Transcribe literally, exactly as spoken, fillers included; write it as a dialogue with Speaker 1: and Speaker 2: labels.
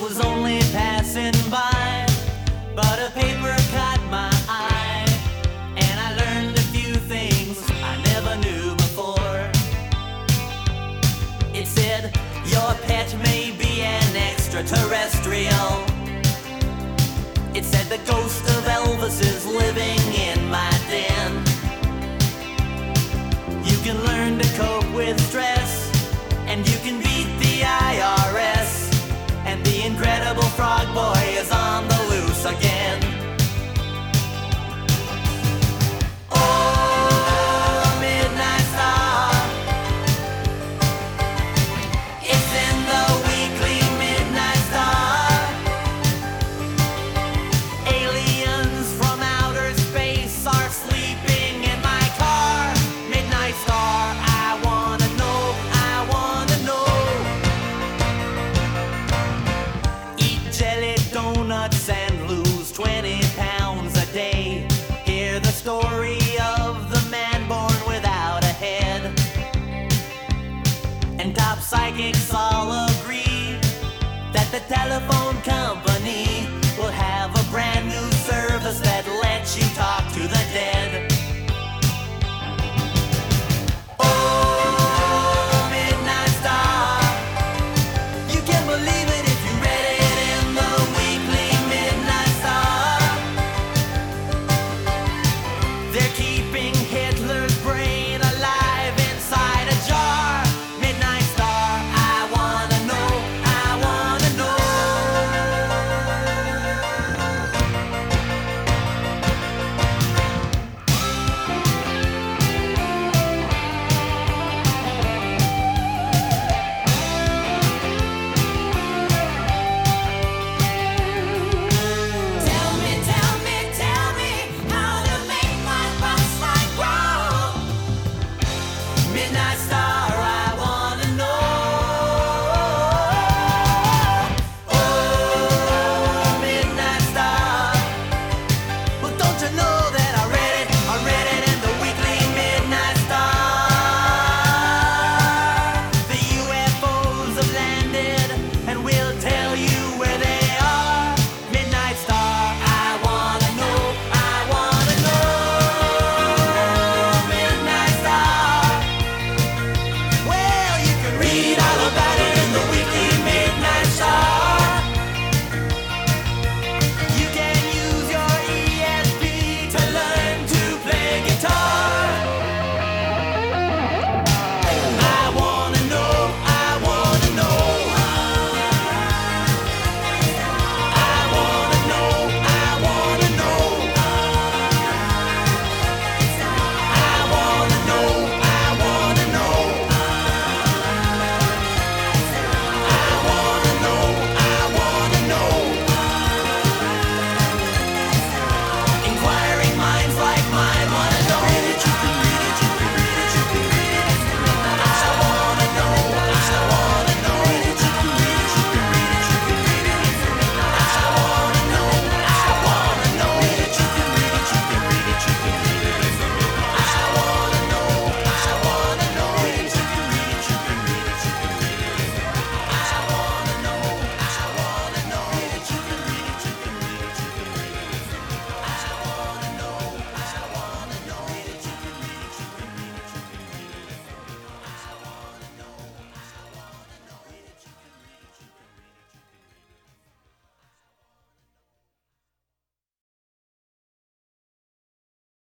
Speaker 1: was only passing by, but a paper caught my eye, and I learned a few things I never knew before. It said, your pet may be an extraterrestrial. It said the ghost of Elvis is living in my den. You can learn to cope with stress, and you can beat the I R S. And the Incredible Frog Boy is on the loose again. Oh, a midnight star. It's in the weekly Midnight Star. Aliens from outer space are sleeping in my car. Midnight Star, I wanna know, I wanna know. Eat jelly donuts and lose twenty pounds a day. Hear the story of the man born without a head. And top psychics all agree that the telephone company